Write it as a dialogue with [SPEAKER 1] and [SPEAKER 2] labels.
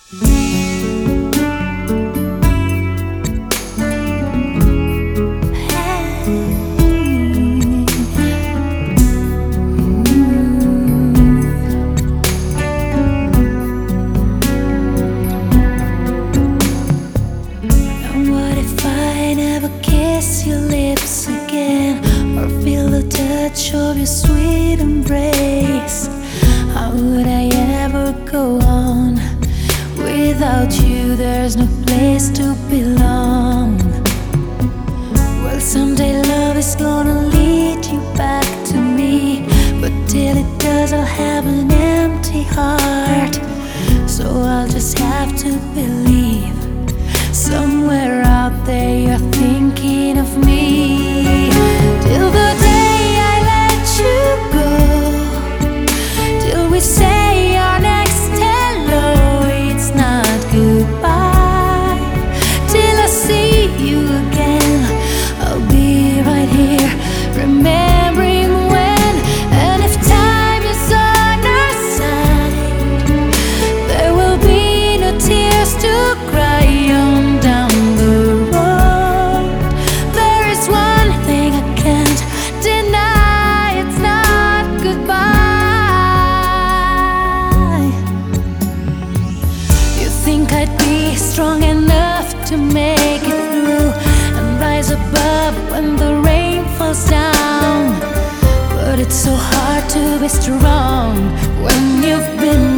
[SPEAKER 1] And what if I never kiss your lips again, or feel the touch of your sweet embrace? How would I ever go on? Without you, there's no place to belong. Well, someday love is gonna lead you back to me, but till it does, I'll have an empty heart. So I'll just have to believe somewhere out there you're thinking of me. Till the day I let you go, till we say our next hello, it's not goodbye. Till I see you again, I'll be right here, remembering when. And if time is on our side, there will be no tears to cry on down the road. There is one thing I can't deny, it's not goodbye. You think I'd be strong enough to make it through and rise above when the rain falls down, but it's so hard to be strong when you've been